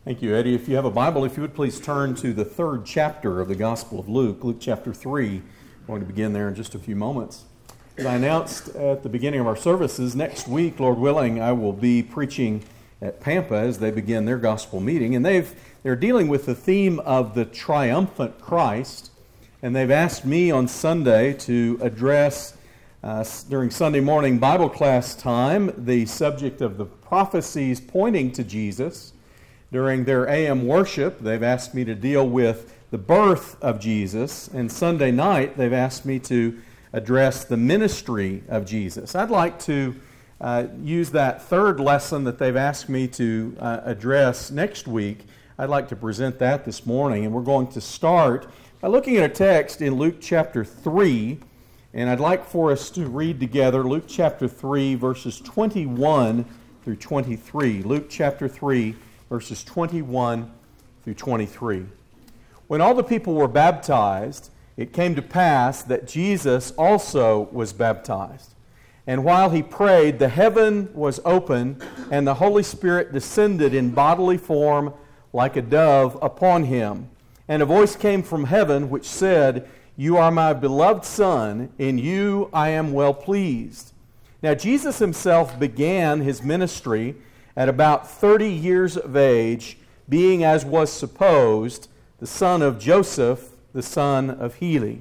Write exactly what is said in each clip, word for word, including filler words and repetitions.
Thank you, Eddie. If you have a Bible, if you would please turn to the third chapter of the Gospel of Luke, Luke chapter three. I'm going to begin there in just a few moments. As I announced at the beginning of our services, next week, Lord willing, I will be preaching at Pampa as they begin their gospel meeting. And they've, they're dealing with the theme of the triumphant Christ. And they've asked me on Sunday to address, uh, during Sunday morning Bible class time, the subject of the prophecies pointing to Jesus. During their A M worship, they've asked me to deal with the birth of Jesus, and Sunday night, they've asked me to address the ministry of Jesus. I'd like to uh, use that third lesson that they've asked me to uh, address next week. I'd like to present that this morning, and we're going to start by looking at a text in Luke chapter three, and I'd like for us to read together Luke chapter three, verses twenty-one through twenty-three. Luke chapter three, verses twenty-one through twenty-three. When all the people were baptized, it came to pass that Jesus also was baptized. And while he prayed, the heaven was opened, and the Holy Spirit descended in bodily form like a dove upon him. And a voice came from heaven which said, "You are my beloved Son, in you I am well pleased." Now Jesus himself began his ministry at about thirty years of age, being, as was supposed, the son of Joseph, the son of Heli.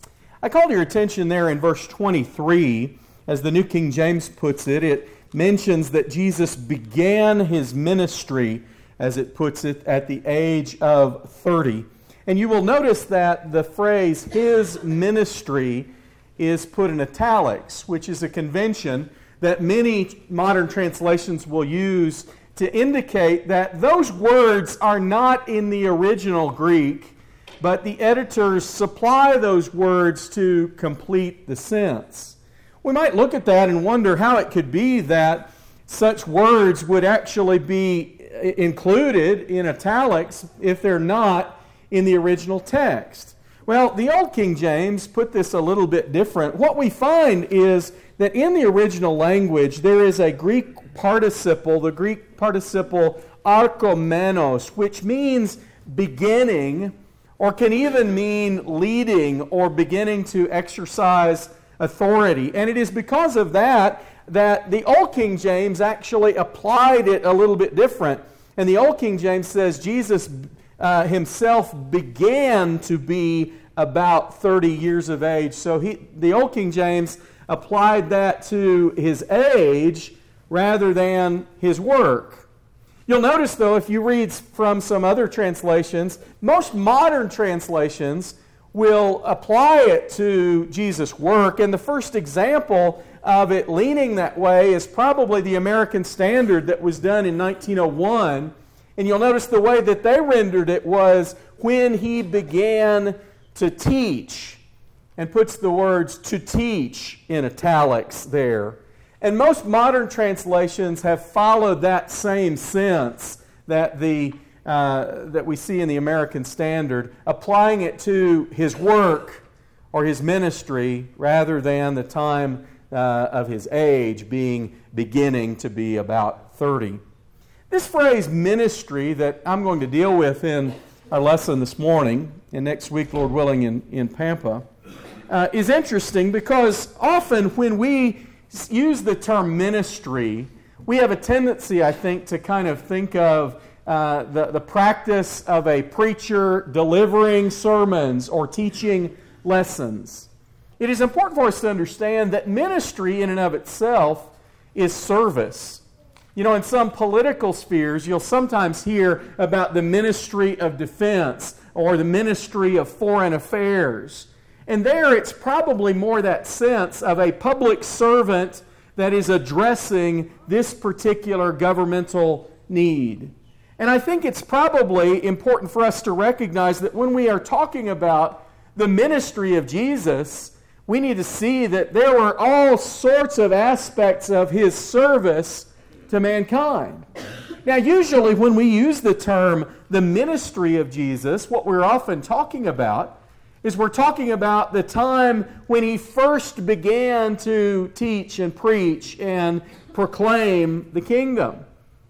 I called your attention there in verse twenty-three, as the New King James puts it, it mentions that Jesus began his ministry, as it puts it, at the age of thirty. And you will notice that the phrase, his ministry, is put in italics, which is a convention that many modern translations will use to indicate that those words are not in the original Greek, but the editors supply those words to complete the sense. We might look at that and wonder how it could be that such words would actually be included in italics if they're not in the original text. Well, the Old King James put this a little bit different. What we find is that in the original language there is a Greek participle, the Greek participle archomenos, which means beginning, or can even mean leading or beginning to exercise authority. And it is because of that that the Old King James actually applied it a little bit different. And the Old King James says Jesus uh, himself began to be about thirty years of age. So he, the Old King James applied that to his age rather than his work. You'll notice, though, if you read from some other translations, most modern translations will apply it to Jesus' work, and the first example of it leaning that way is probably the American Standard that was done in nineteen oh one, and you'll notice the way that they rendered it was when he began to teach, and puts the words "to teach" in italics there. And most modern translations have followed that same sense that the uh, that we see in the American Standard, applying it to his work or his ministry rather than the time uh, of his age being beginning to be about thirty. This phrase ministry that I'm going to deal with in our lesson this morning, and next week, Lord willing, in, in Pampa, Uh, is interesting because often when we use the term ministry, we have a tendency, I think, to kind of think of uh, the, the practice of a preacher delivering sermons or teaching lessons. It is important for us to understand that ministry in and of itself is service. You know, in some political spheres, you'll sometimes hear about the ministry of defense or the ministry of foreign affairs. And there it's probably more that sense of a public servant that is addressing this particular governmental need. And I think it's probably important for us to recognize that when we are talking about the ministry of Jesus, we need to see that there were all sorts of aspects of his service to mankind. Now, usually when we use the term the ministry of Jesus, what we're often talking about is we're talking about the time when he first began to teach and preach and proclaim the kingdom.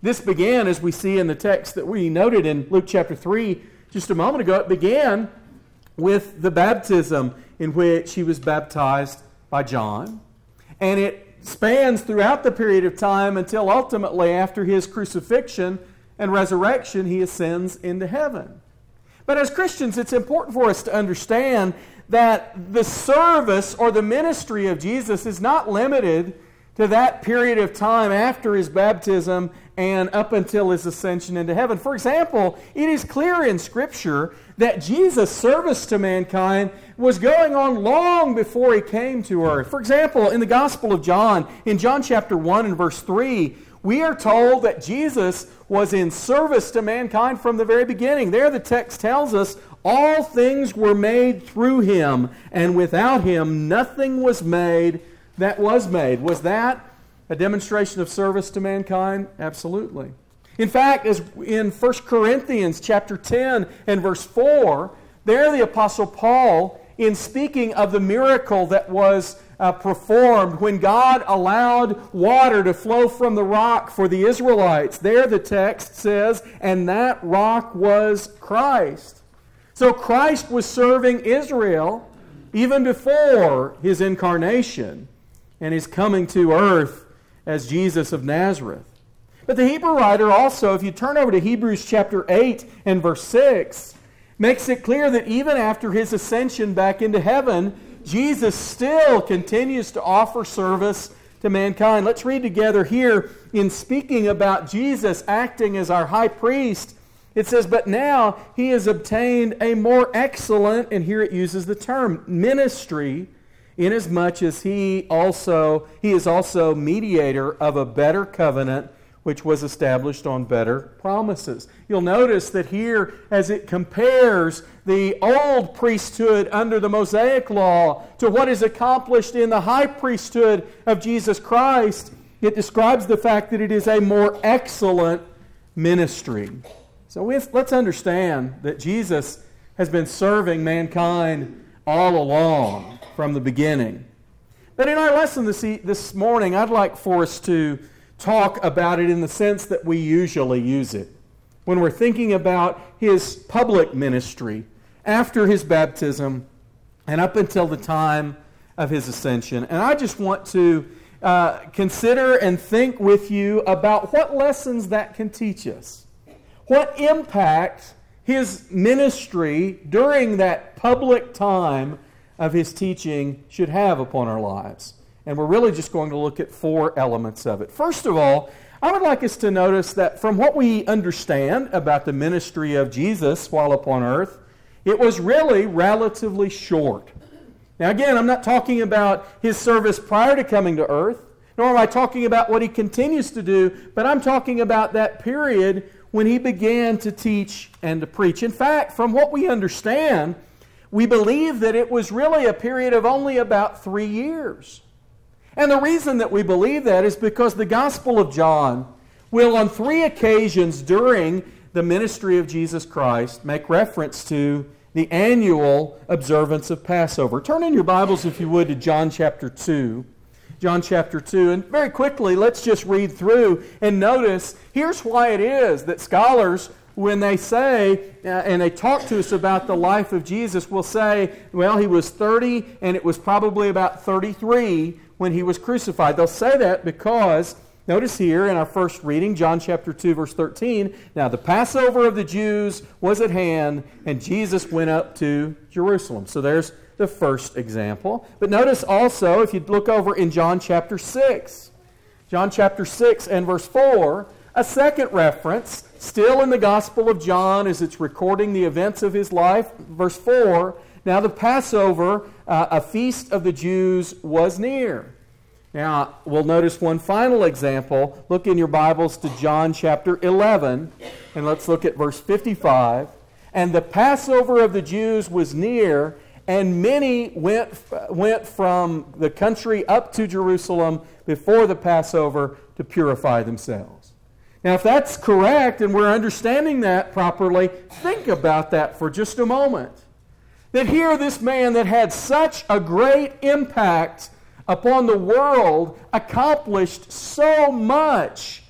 This began, as we see in the text that we noted in Luke chapter three just a moment ago, it began with the baptism in which he was baptized by John. And it spans throughout the period of time until ultimately after his crucifixion and resurrection, he ascends into heaven. But as Christians, it's important for us to understand that the service or the ministry of Jesus is not limited to that period of time after his baptism and up until his ascension into heaven. For example, it is clear in Scripture that Jesus' service to mankind was going on long before he came to earth. For example, in the Gospel of John, in John chapter one and verse three, we are told that Jesus was in service to mankind from the very beginning. There the text tells us, all things were made through him, and without him nothing was made that was made. Was that a demonstration of service to mankind? Absolutely. In fact, as in First Corinthians chapter ten and verse four, there the Apostle Paul, in speaking of the miracle that was uh, performed when God allowed water to flow from the rock for the Israelites, there the text says, and that rock was Christ. So Christ was serving Israel even before his incarnation and his coming to earth as Jesus of Nazareth. But the Hebrew writer also, if you turn over to Hebrews chapter eight and verse six, makes it clear that even after his ascension back into heaven, Jesus still continues to offer service to mankind. Let's read together here in speaking about Jesus acting as our high priest. It says, but now he has obtained a more excellent, and here it uses the term, ministry, inasmuch as he also he is also mediator of a better covenant, which was established on better promises. You'll notice that here, as it compares the old priesthood under the Mosaic law to what is accomplished in the high priesthood of Jesus Christ, it describes the fact that it is a more excellent ministry. So let's understand that Jesus has been serving mankind all along from the beginning. But in our lesson this, this morning, I'd like for us to talk about it in the sense that we usually use it. When we're thinking about his public ministry after his baptism and up until the time of his ascension. And I just want to uh, consider and think with you about what lessons that can teach us. What impact his ministry during that public time of his teaching should have upon our lives. And we're really just going to look at four elements of it. First of all, I would like us to notice that from what we understand about the ministry of Jesus while upon earth, it was really relatively short. Now again, I'm not talking about his service prior to coming to earth, nor am I talking about what he continues to do, but I'm talking about that period when he began to teach and to preach. In fact, from what we understand, we believe that it was really a period of only about three years. And the reason that we believe that is because the Gospel of John will on three occasions during the ministry of Jesus Christ make reference to the annual observance of Passover. Turn in your Bibles, if you would, to John chapter two. John chapter two. And very quickly, let's just read through and notice, here's why it is that scholars, when they say, uh, and they talk to us about the life of Jesus, will say, well, he was thirty, and it was probably about thirty-three when he was crucified. They'll say that because, notice here in our first reading, John chapter two, verse thirteen, now the Passover of the Jews was at hand, and Jesus went up to Jerusalem. So there's the first example. But notice also, if you look over in John chapter six, John chapter six and verse four, a second reference, still in the Gospel of John as it's recording the events of his life. Verse four, now the Passover, uh, a feast of the Jews, was near. Now, we'll notice one final example. Look in your Bibles to John chapter eleven, and let's look at verse fifty-five. And the Passover of the Jews was near, and many went, went from the country up to Jerusalem before the Passover to purify themselves. Now, if that's correct and we're understanding that properly, think about that for just a moment. That here this man that had such a great impact upon the world accomplished so much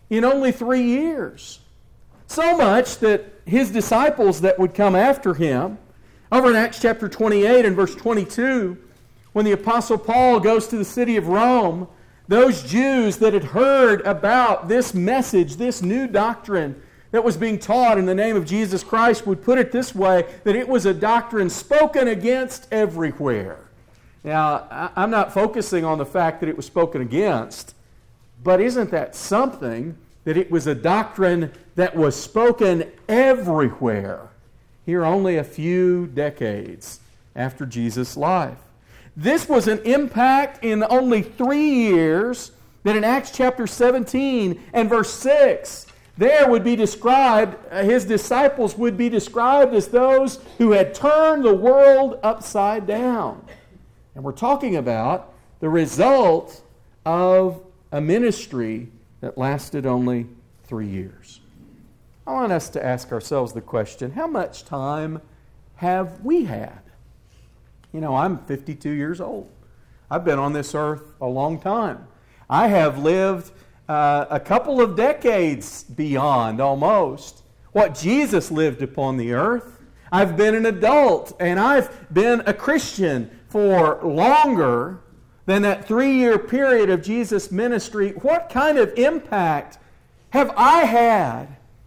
in only three years. So much that his disciples that would come after him, over in Acts chapter twenty-eight and verse twenty-two, when the Apostle Paul goes to the city of Rome, those Jews that had heard about this message, this new doctrine that was being taught in the name of Jesus Christ, would put it this way, that it was a doctrine spoken against everywhere. Now, I'm not focusing on the fact that it was spoken against, but isn't that something, that it was a doctrine that was spoken everywhere, here only a few decades after Jesus' life. This was an impact in only three years that in Acts chapter seventeen and verse six, there would be described, uh, his disciples would be described as those who had turned the world upside down. And we're talking about the result of a ministry that lasted only three years. I want us to ask ourselves the question, how much time have we had? You know, I'm fifty-two years old. I've been on this earth a long time. I have lived uh, a couple of decades beyond, almost, what Jesus lived upon the earth. I've been an adult, and I've been a Christian for longer than that three-year period of Jesus' ministry. What kind of impact have I had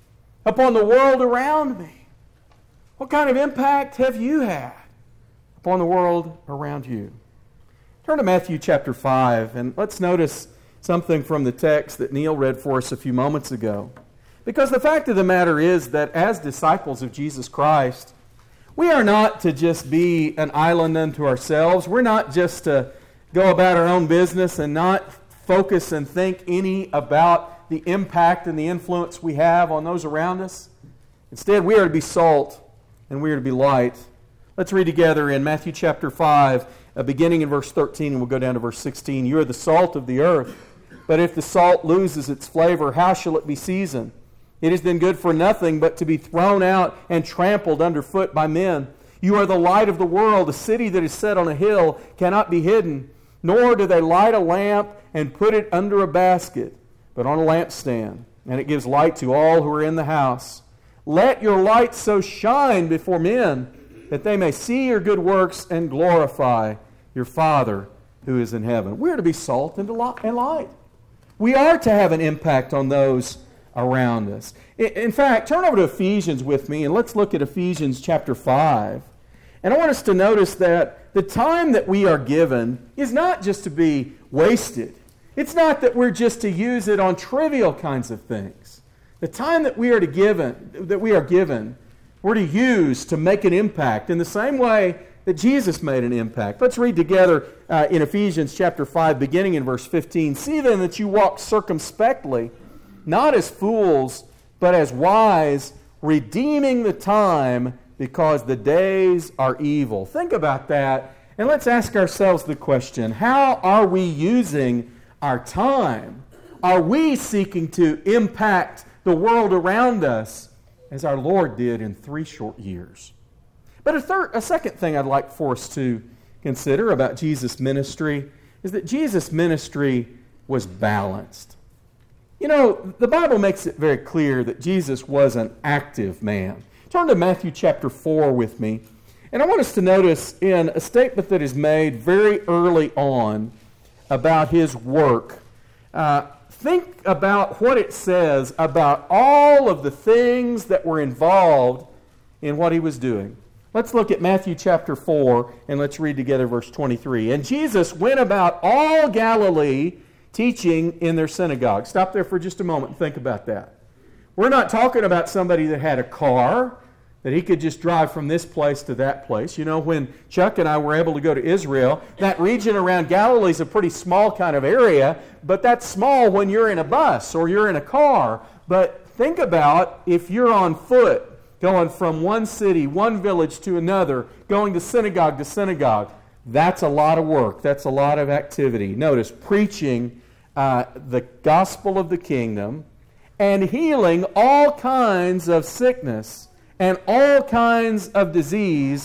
upon the world around me? What kind of impact have you had upon the world around you? Turn to Matthew chapter five, and let's notice something from the text that Neil read for us a few moments ago. Because the fact of the matter is that as disciples of Jesus Christ, we are not to just be an island unto ourselves. We're not just to go about our own business and not focus and think any about the impact and the influence we have on those around us. Instead, we are to be salt and we are to be light. Let's read together in Matthew chapter five, uh, beginning in verse thirteen, and we'll go down to verse sixteen. You are the salt of the earth, but if the salt loses its flavor, how shall it be seasoned? It is then good for nothing but to be thrown out and trampled underfoot by men. You are the light of the world. A city that is set on a hill cannot be hidden, nor do they light a lamp and put it under a basket, but on a lampstand, and it gives light to all who are in the house. Let your light so shine before men that they may see your good works and glorify your Father who is in heaven. We're to be salt and light. We are to have an impact on those around us. In fact, turn over to Ephesians with me, and let's look at Ephesians chapter five. And I want us to notice that the time that we are given is not just to be wasted. It's not that we're just to use it on trivial kinds of things. The time that we are to given, that we are given, we're to use to make an impact in the same way that Jesus made an impact. Let's read together uh, in Ephesians chapter five, beginning in verse fifteen. See then that you walk circumspectly, not as fools, but as wise, redeeming the time, because the days are evil. Think about that, and let's ask ourselves the question, how are we using our time? Are we seeking to impact the world around us as our Lord did in three short years? But a, third, a second thing I'd like for us to consider about Jesus' ministry is that Jesus' ministry was balanced. You know, the Bible makes it very clear that Jesus was an active man. Turn to Matthew chapter four with me. And I want us to notice in a statement that is made very early on about his work. Uh, think about what it says about all of the things that were involved in what he was doing. Let's look at Matthew chapter four, and let's read together verse twenty-three. And Jesus went about all Galilee, teaching in their synagogue. Stop there for just a moment and think about that. We're not talking about somebody that had a car, that he could just drive from this place to that place. You know, when Chuck and I were able to go to Israel, that region around Galilee is a pretty small kind of area, but that's small when you're in a bus or you're in a car. But think about if you're on foot, going from one city, one village to another, going to synagogue to synagogue. That's a lot of work. That's a lot of activity. Notice, preaching uh, the gospel of the kingdom and healing all kinds of sickness and all kinds of disease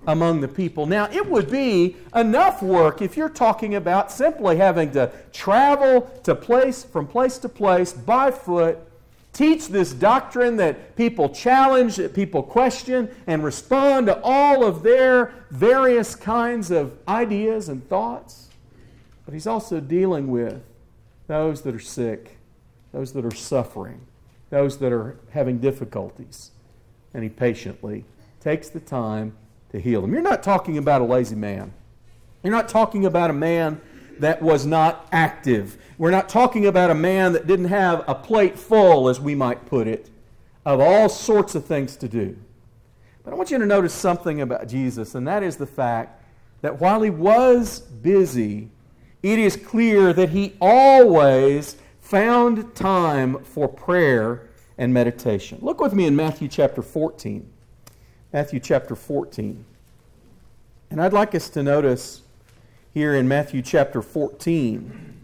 among the people. Now, it would be enough work if you're talking about simply having to travel to place from place to place by foot, teach this doctrine that people challenge, that people question, and respond to all of their various kinds of ideas and thoughts. But he's also dealing with those that are sick, those that are suffering, those that are having difficulties. And he patiently takes the time to heal them. You're not talking about a lazy man. You're not talking about a man that was not active. We're not talking about a man that didn't have a plate full, as we might put it, of all sorts of things to do. But I want you to notice something about Jesus, and that is the fact that while he was busy, it is clear that he always found time for prayer and meditation. Look with me in Matthew chapter fourteen. Matthew chapter fourteen. And I'd like us to notice here in Matthew chapter fourteen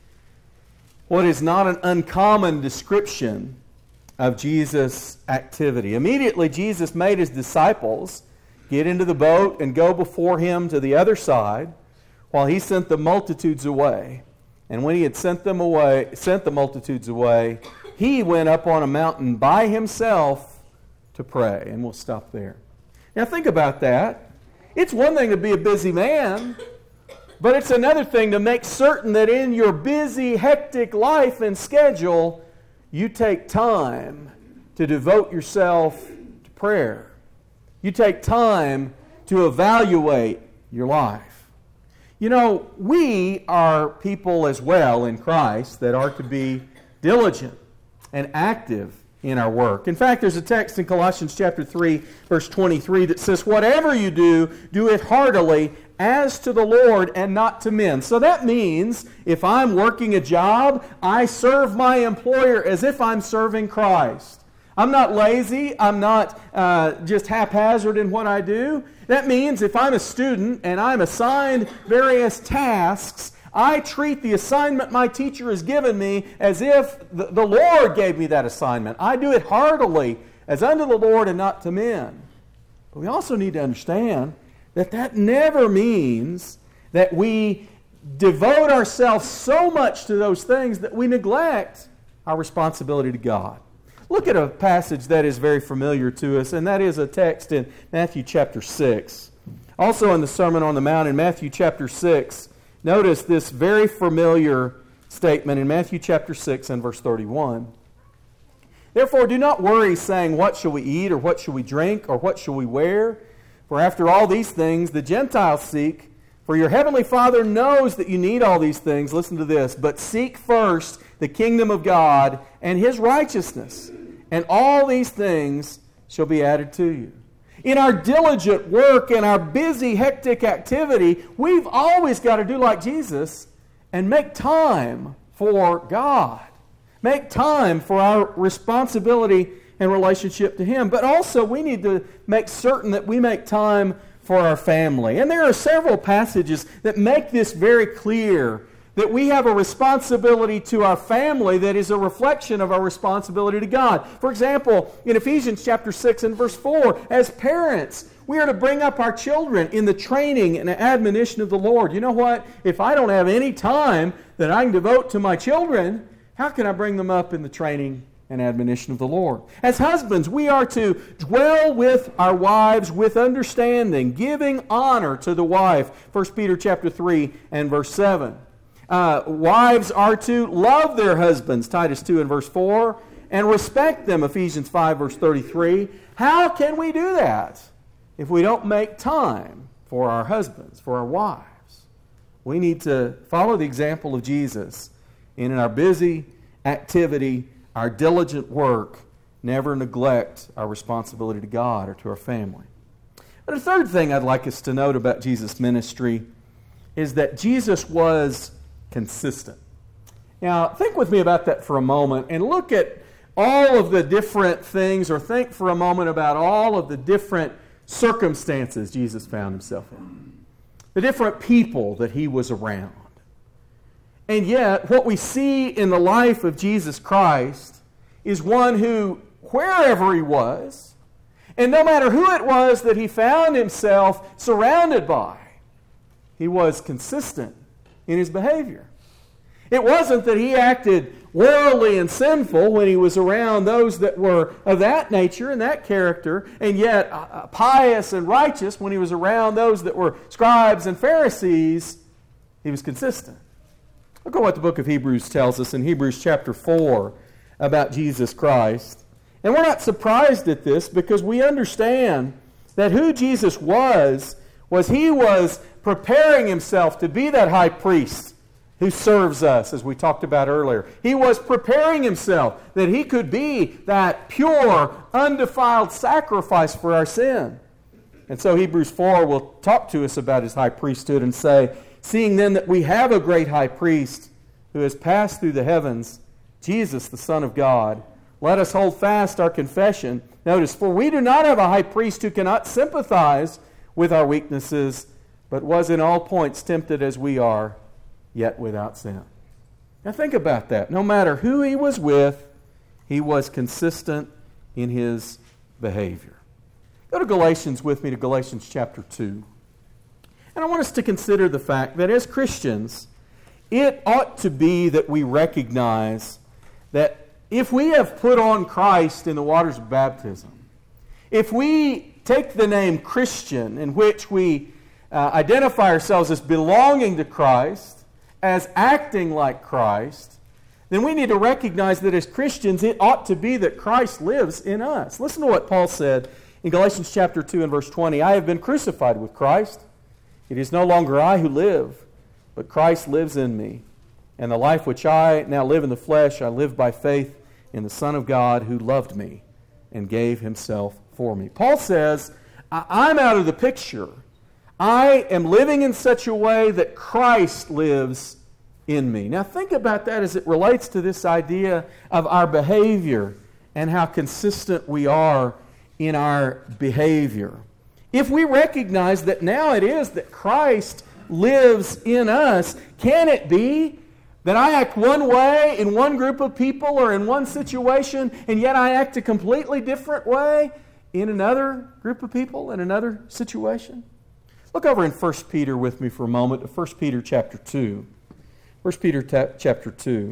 what is not an uncommon description of Jesus' activity. Immediately, Jesus made his disciples get into the boat and go before him to the other side while he sent the multitudes away. And when he had sent them away, sent the multitudes away, he went up on a mountain by himself to pray. And we'll stop there. Now think about that. It's one thing to be a busy man, but it's another thing to make certain that in your busy, hectic life and schedule, you take time to devote yourself to prayer. You take time to evaluate your life. You know, we are people as well in Christ that are to be diligent and active in our work. In fact, there's a text in Colossians chapter three, verse twenty-three that says, "Whatever you do, do it heartily as to the Lord and not to men." So that means if I'm working a job, I serve my employer as if I'm serving Christ. I'm not lazy. I'm not uh, just haphazard in what I do. That means if I'm a student and I'm assigned various tasks, I treat the assignment my teacher has given me as if the, the Lord gave me that assignment. I do it heartily as unto the Lord and not to men. But we also need to understand that that never means that we devote ourselves so much to those things that we neglect our responsibility to God. Look at a passage that is very familiar to us, and that is a text in Matthew chapter six. Also in the Sermon on the Mount in Matthew chapter six, notice this very familiar statement in Matthew chapter six and verse thirty-one. "Therefore do not worry, saying, what shall we eat, or what shall we drink, or what shall we wear? For after all these things the Gentiles seek. For your heavenly Father knows that you need all these things." Listen to this. "But seek first the kingdom of God and His righteousness, and all these things shall be added to you." In our diligent work and our busy, hectic activity, we've always got to do like Jesus and make time for God. Make time for our responsibility and relationship to Him. But also we need to make certain that we make time for our family. And there are several passages that make this very clear, that we have a responsibility to our family that is a reflection of our responsibility to God. For example, in Ephesians chapter six and verse four, as parents, we are to bring up our children in the training and admonition of the Lord. You know what? If I don't have any time that I can devote to my children, how can I bring them up in the training and admonition of the Lord? As husbands, we are to dwell with our wives with understanding, giving honor to the wife. First Peter chapter three and verse seven. Uh, wives are to love their husbands, Titus two and verse four, and respect them, Ephesians five verse thirty-three. How can we do that if we don't make time for our husbands, for our wives? We need to follow the example of Jesus, and in our busy activity, our diligent work, never neglect our responsibility to God or to our family. But a third thing I'd like us to note about Jesus' ministry is that Jesus was consistent. Now, think with me about that for a moment and look at all of the different things, or think for a moment about all of the different circumstances Jesus found himself in, the different people that he was around. And yet, what we see in the life of Jesus Christ is one who, wherever he was, And no matter who it was that he found himself surrounded by, he was consistent in his behavior. It wasn't that he acted worldly and sinful when he was around those that were of that nature and that character, and yet uh, pious and righteous when he was around those that were scribes and Pharisees. He was consistent. Look at what the book of Hebrews tells us in Hebrews chapter four about Jesus Christ. And we're not surprised at this because we understand that who Jesus was, was he was preparing himself to be that high priest who serves us, as we talked about earlier. He was preparing himself that he could be that pure, undefiled sacrifice for our sin. And so Hebrews four will talk to us about his high priesthood and say, seeing then that we have a great high priest who has passed through the heavens, Jesus, the Son of God, let us hold fast our confession. Notice, for we do not have a high priest who cannot sympathize with our weaknesses, but was in all points tempted as we are, yet without sin. Now think about that. No matter who he was with, he was consistent in his behavior. Go to Galatians with me, to Galatians chapter two. And I want us to consider the fact that as Christians, it ought to be that we recognize that if we have put on Christ in the waters of baptism, if we take the name Christian, in which we uh, identify ourselves as belonging to Christ, as acting like Christ, then we need to recognize that as Christians, it ought to be that Christ lives in us. Listen to what Paul said in Galatians chapter two and verse twenty. I have been crucified with Christ. It is no longer I who live, but Christ lives in me. And the life which I now live in the flesh, I live by faith in the Son of God who loved me and gave himself for me. Paul says, I'm out of the picture. I am living in such a way that Christ lives in me. Now think about that as it relates to this idea of our behavior and how consistent we are in our behavior. If we recognize that now it is that Christ lives in us, can it be that I act one way in one group of people or in one situation, and yet I act a completely different way in another group of people, in another situation? Look over in First Peter with me for a moment, to First Peter chapter two. First Peter ta- chapter two.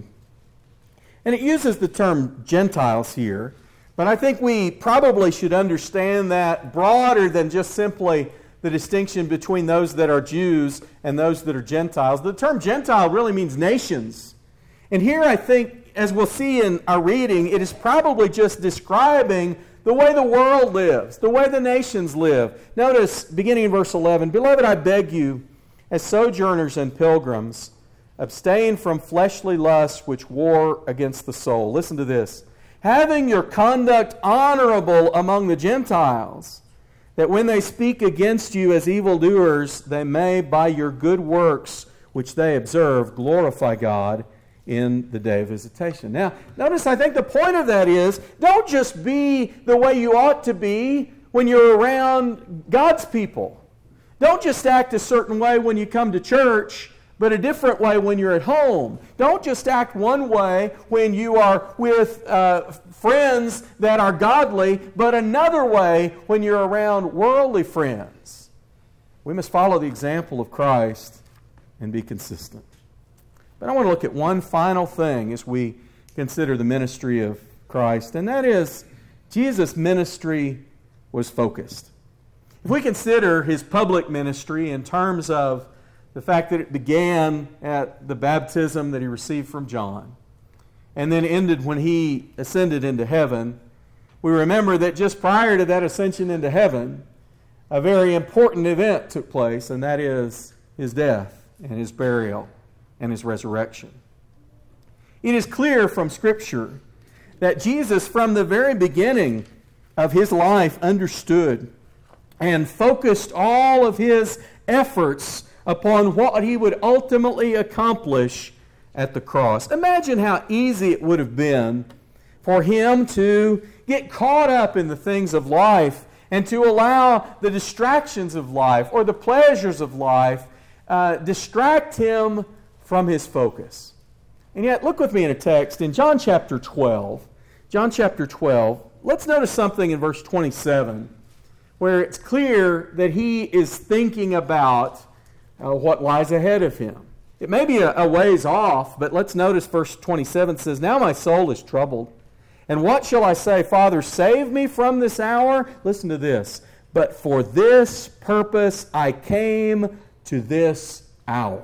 And it uses the term Gentiles here, but I think we probably should understand that broader than just simply the distinction between those that are Jews and those that are Gentiles. The term Gentile really means nations. And here I think, as we'll see in our reading, it is probably just describing the way the world lives, the way the nations live. Notice, beginning in verse eleven, Beloved, I beg you, as sojourners and pilgrims, abstain from fleshly lusts which war against the soul. Listen to this. Having your conduct honorable among the Gentiles, that when they speak against you as evildoers, they may, by your good works which they observe, glorify God in the day of visitation. Now, notice, I think the point of that is, don't just be the way you ought to be when you're around God's people. Don't just act a certain way when you come to church, but a different way when you're at home. Don't just act one way when you are with uh, friends that are godly, but another way when you're around worldly friends. We must follow the example of Christ and be consistent. But I want to look at one final thing as we consider the ministry of Christ, and that is Jesus' ministry was focused. If we consider his public ministry in terms of the fact that it began at the baptism that he received from John and then ended when he ascended into heaven, we remember that just prior to that ascension into heaven, a very important event took place, and that is his death and his burial and his resurrection. It is clear from Scripture that Jesus, from the very beginning of his life, understood and focused all of his efforts upon what he would ultimately accomplish at the cross. Imagine how easy it would have been for him to get caught up in the things of life and to allow the distractions of life or the pleasures of life uh, distract him from his focus. And yet, look with me in a text in John chapter twelve. John chapter twelve. Let's notice something in verse twenty-seven where it's clear that he is thinking about uh, what lies ahead of him. It may be a, a ways off, but let's notice verse twenty-seven says, "Now my soul is troubled. And what shall I say? Father, save me from this hour." Listen to this. "But for this purpose I came to this hour."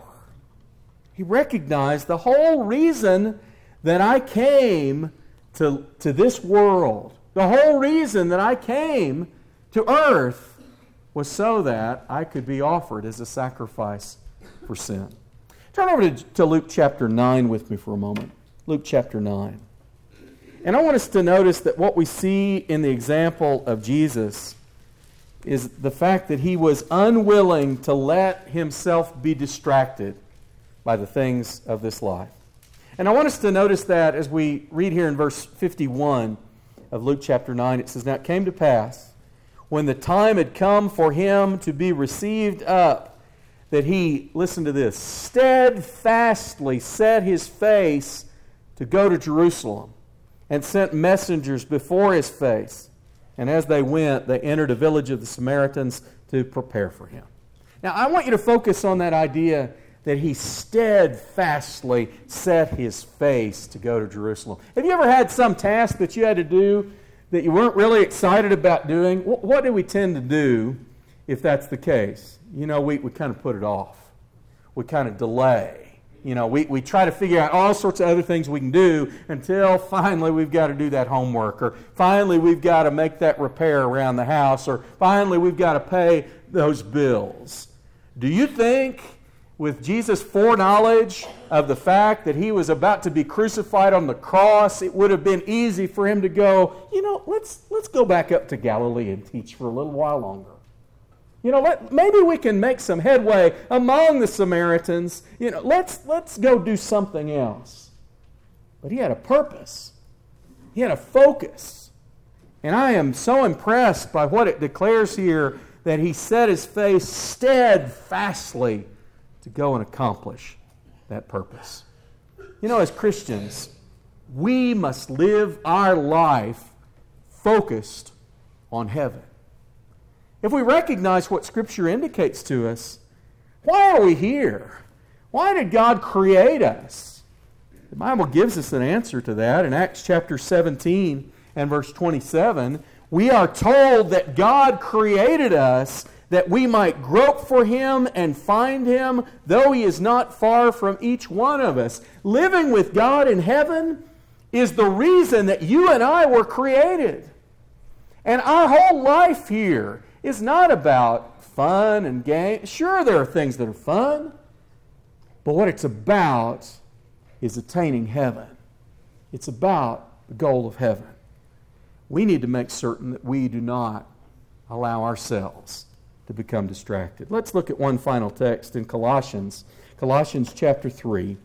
He recognized the whole reason that I came to, to this world, the whole reason that I came to earth was so that I could be offered as a sacrifice for sin. Turn over to, to Luke chapter nine with me for a moment. Luke chapter nine. And I want us to notice that what we see in the example of Jesus is the fact that he was unwilling to let himself be distracted by the things of this life. And I want us to notice that as we read here in verse fifty-one of Luke chapter nine, it says, "Now it came to pass, when the time had come for him to be received up, that he," listen to this, "steadfastly set his face to go to Jerusalem, and sent messengers before his face. And as they went, they entered a village of the Samaritans to prepare for him." Now, I want you to focus on that idea that he steadfastly set his face to go to Jerusalem. Have you ever had some task that you had to do that you weren't really excited about doing? What do we tend to do if that's the case? You know, we, we kind of put it off. We kind of delay. You know, we, we try to figure out all sorts of other things we can do until finally we've got to do that homework, or finally we've got to make that repair around the house, or finally we've got to pay those bills. Do you think with Jesus' foreknowledge of the fact that he was about to be crucified on the cross, it would have been easy for him to go, you know, let's let's go back up to Galilee and teach for a little while longer? You know, let, maybe we can make some headway among the Samaritans. You know, let's let's go do something else. But he had a purpose. He had a focus. And I am so impressed by what it declares here, that he set his face steadfastly to go and accomplish that purpose. You know, as Christians, we must live our life focused on heaven. If we recognize what Scripture indicates to us, why are we here? Why did God create us? The Bible gives us an answer to that. In Acts chapter seventeen and verse twenty-seven, we are told that God created us that we might grope for Him and find Him, though He is not far from each one of us. Living with God in heaven is the reason that you and I were created. And our whole life here is not about fun and games. Sure, there are things that are fun, but what it's about is attaining heaven. It's about the goal of heaven. We need to make certain that we do not allow ourselves to become distracted. Let's look at one final text in Colossians, Colossians chapter three.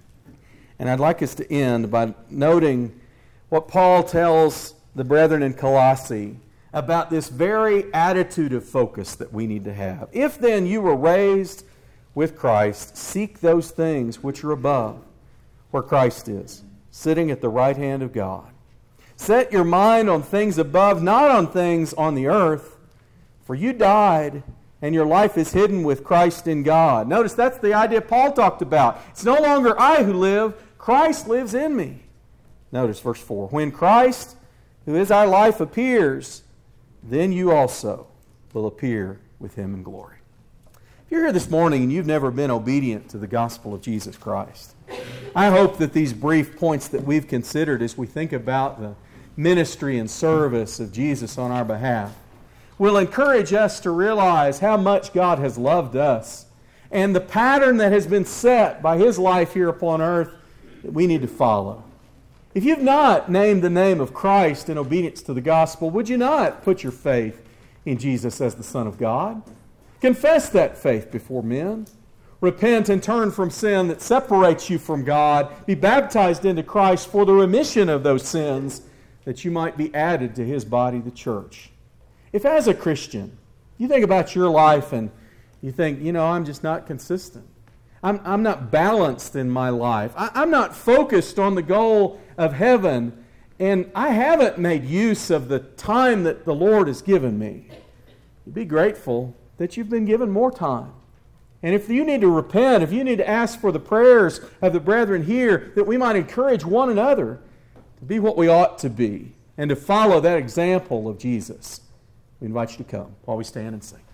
And I'd like us to end by noting what Paul tells the brethren in Colossae about this very attitude of focus that we need to have. "If then you were raised with Christ, seek those things which are above, where Christ is, sitting at the right hand of God. Set your mind on things above, not on things on the earth. For you died, and your life is hidden with Christ in God." Notice that's the idea Paul talked about. It's no longer I who live, Christ lives in me. Notice verse four. "When Christ, who is our life, appears, then you also will appear with Him in glory." If you're here this morning and you've never been obedient to the gospel of Jesus Christ, I hope that these brief points that we've considered as we think about the ministry and service of Jesus on our behalf will encourage us to realize how much God has loved us and the pattern that has been set by His life here upon earth that we need to follow. If you've not named the name of Christ in obedience to the gospel, would you not put your faith in Jesus as the Son of God? Confess that faith before men. Repent and turn from sin that separates you from God. Be baptized into Christ for the remission of those sins, that you might be added to His body, the church. If as a Christian, you think about your life and you think, you know, I'm just not consistent. I'm, I'm not balanced in my life. I, I'm not focused on the goal of heaven, and I haven't made use of the time that the Lord has given me. be grateful that you've been given more time. And if you need to repent, if you need to ask for the prayers of the brethren here, that we might encourage one another to be what we ought to be and to follow that example of Jesus, we invite you to come while we stand and sing.